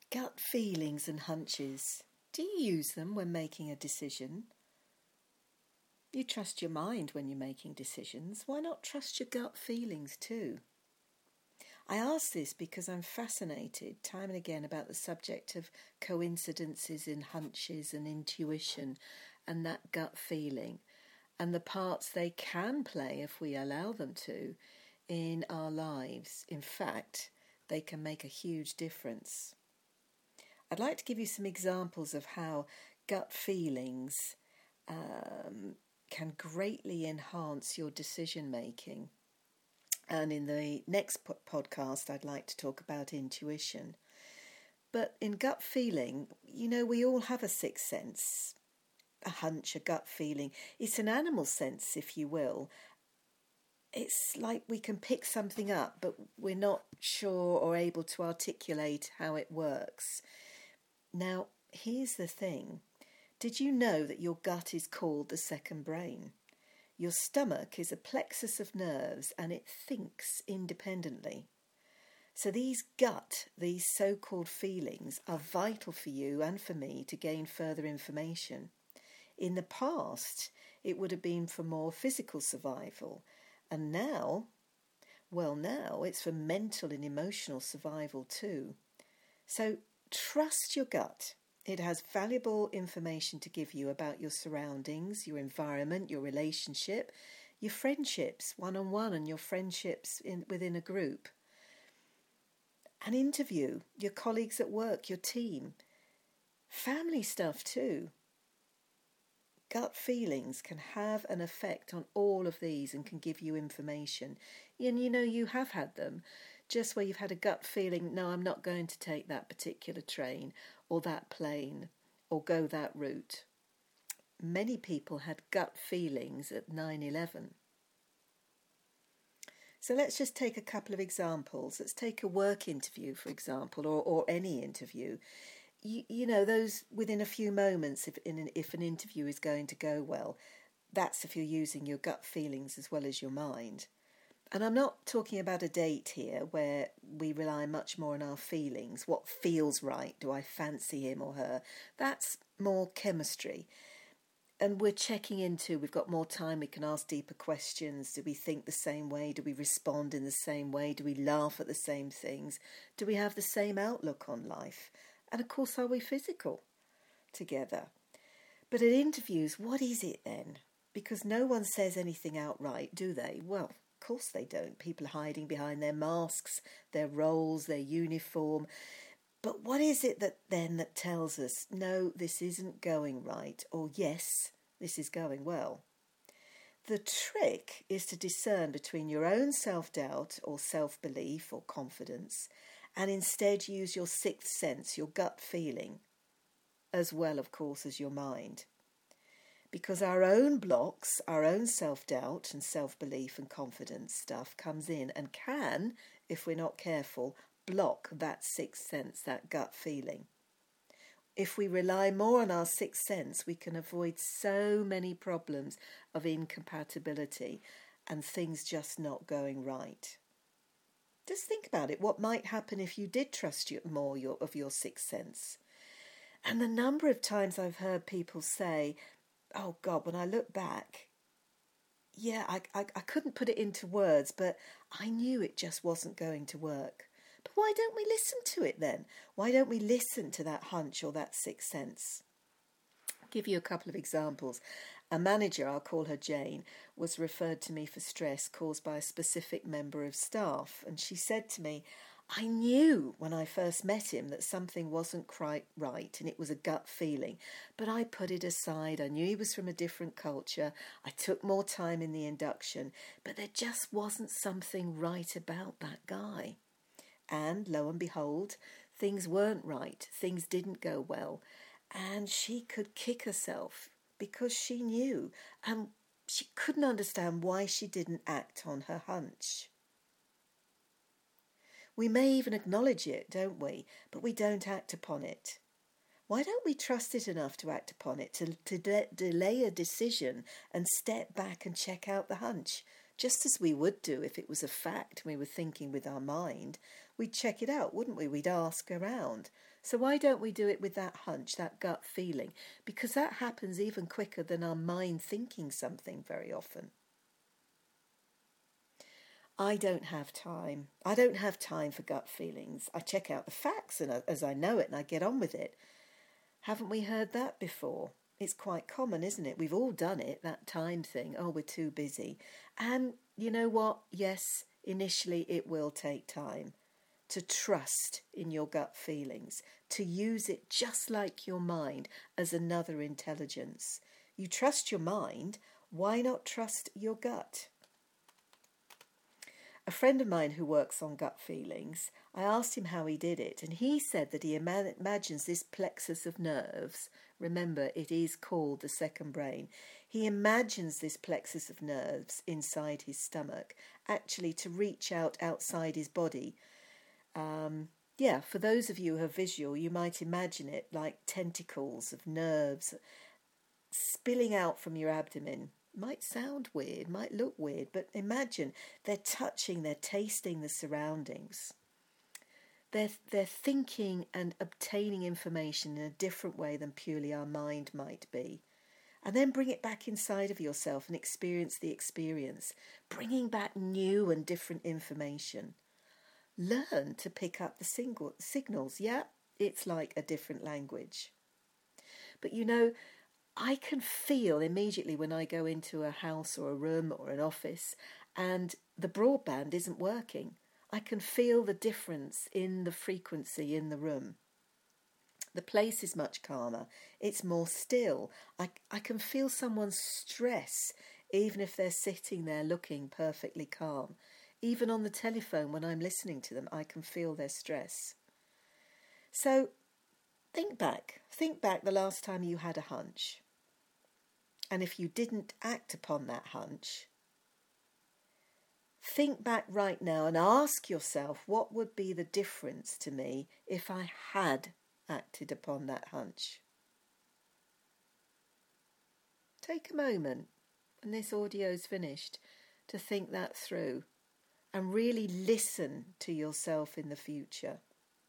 Gut feelings and hunches. Do you use them when making a decision? You trust your mind when you're making decisions. Why not trust your gut feelings too? I ask this because I'm fascinated time and again about the subject of coincidences in hunches and intuition and that gut feeling and the parts they can play if we allow them to in our lives. In fact, they can make a huge difference. I'd like to give you some examples of how gut feelings can greatly enhance your decision making. And in the next podcast, I'd like to talk about intuition. But in gut feeling, we all have a sixth sense, a hunch, a gut feeling. It's an animal sense, if you will. It's like we can pick something up, but we're not sure or able to articulate how it works. Now, here's the thing. Did you know that your gut is called the second brain? Your stomach is a plexus of nerves and it thinks independently. So these so-called feelings, are vital for you and for me to gain further information. In the past, it would have been for more physical survival. And now it's for mental and emotional survival too. So trust your gut. It has valuable information to give you about your surroundings, your environment, your relationship, your friendships, one-on-one, and your friendships within a group. An interview, your colleagues at work, your team, family stuff too. Gut feelings can have an effect on all of these and can give you information. And you have had them. Just where you've had a gut feeling, no, I'm not going to take that particular train or that plane or go that route. Many people had gut feelings at 9/11. So let's just take a couple of examples. Let's take a work interview, for example, or any interview. Those within a few moments, if an interview is going to go well, that's if you're using your gut feelings as well as your mind. And I'm not talking about a date here where we rely much more on our feelings. What feels right? Do I fancy him or her? That's more chemistry. And we're checking into, we've got more time, we can ask deeper questions. Do we think the same way? Do we respond in the same way? Do we laugh at the same things? Do we have the same outlook on life? And of course, are we physical together? But at interviews, what is it then? Because no one says anything outright, do they? Well, of course they don't. People hiding behind their masks, their roles, their uniform. But what is it that tells us, no, this isn't going right, or yes, this is going well? The trick is to discern between your own self-doubt or self-belief or confidence and instead use your sixth sense, your gut feeling, as well, of course, as your mind. Because our own blocks, our own self-doubt and self-belief and confidence stuff comes in and can, if we're not careful, block that sixth sense, that gut feeling. If we rely more on our sixth sense, we can avoid so many problems of incompatibility and things just not going right. Just think about it. What might happen if you did trust more of your sixth sense? And the number of times I've heard people say, oh God, when I look back, I couldn't put it into words, but I knew it just wasn't going to work. But why don't we listen to it then? Why don't we listen to that hunch or that sixth sense? I'll give you a couple of examples. A manager, I'll call her Jane, was referred to me for stress caused by a specific member of staff. And she said to me, I knew when I first met him that something wasn't quite right and it was a gut feeling, but I put it aside. I knew he was from a different culture. I took more time in the induction, but there just wasn't something right about that guy. And lo and behold, things weren't right. Things didn't go well. And she could kick herself because she knew, and she couldn't understand why she didn't act on her hunch. We may even acknowledge it, don't we? But we don't act upon it. Why don't we trust it enough to act upon it, to delay a decision and step back and check out the hunch? Just as we would do if it was a fact we were thinking with our mind. We'd check it out, wouldn't we? We'd ask around. So why don't we do it with that hunch, that gut feeling? Because that happens even quicker than our mind thinking something very often. I don't have time. I don't have time for gut feelings. I check out the facts and as I know it and I get on with it. Haven't we heard that before? It's quite common, isn't it? We've all done it, that time thing. Oh, we're too busy. And you know what? Yes, initially it will take time to trust in your gut feelings, to use it just like your mind as another intelligence. You trust your mind, why not trust your gut? A friend of mine who works on gut feelings, I asked him how he did it, and he said that he imagines this plexus of nerves, remember it is called the second brain, he imagines this plexus of nerves inside his stomach actually to reach out outside his body. For those of you who are visual, you might imagine it like tentacles of nerves spilling out from your abdomen. Might sound weird, might look weird, but imagine they're touching, they're tasting the surroundings. They're thinking and obtaining information in a different way than purely our mind might be. And then bring it back inside of yourself and experience the experience, bringing back new and different information. Learn to pick up the signals. Yeah, it's like a different language. But you know, I can feel immediately when I go into a house or a room or an office and the broadband isn't working. I can feel the difference in the frequency in the room. The place is much calmer. It's more still. I can feel someone's stress even if they're sitting there looking perfectly calm. Even on the telephone when I'm listening to them, I can feel their stress. So think back the last time you had a hunch. And if you didn't act upon that hunch, think back right now and ask yourself, what would be the difference to me if I had acted upon that hunch? Take a moment when this audio's finished to think that through and really listen to yourself in the future.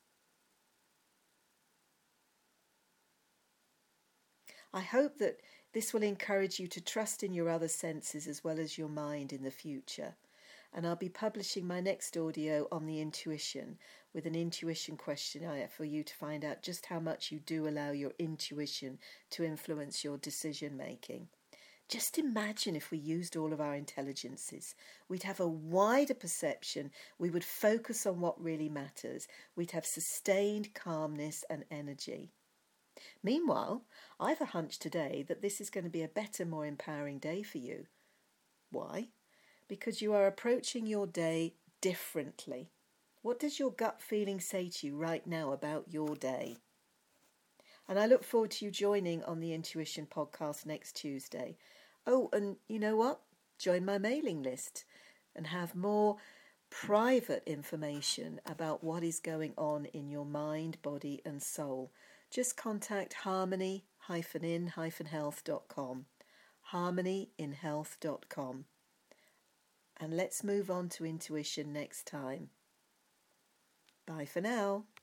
I hope that this will encourage you to trust in your other senses as well as your mind in the future. And I'll be publishing my next audio on the intuition with an intuition questionnaire for you to find out just how much you do allow your intuition to influence your decision making. Just imagine if we used all of our intelligences. We'd have a wider perception. We would focus on what really matters. We'd have sustained calmness and energy. Meanwhile, I've a hunch today that this is going to be a better, more empowering day for you. Why? Because you are approaching your day differently. What does your gut feeling say to you right now about your day? And I look forward to you joining on the Intuition podcast next Tuesday. Oh, and you know what? Join my mailing list and have more private information about what is going on in your mind, body and soul. Just contact harmony-in-health.com, harmonyinhealth.com. And let's move on to intuition next time. Bye for now.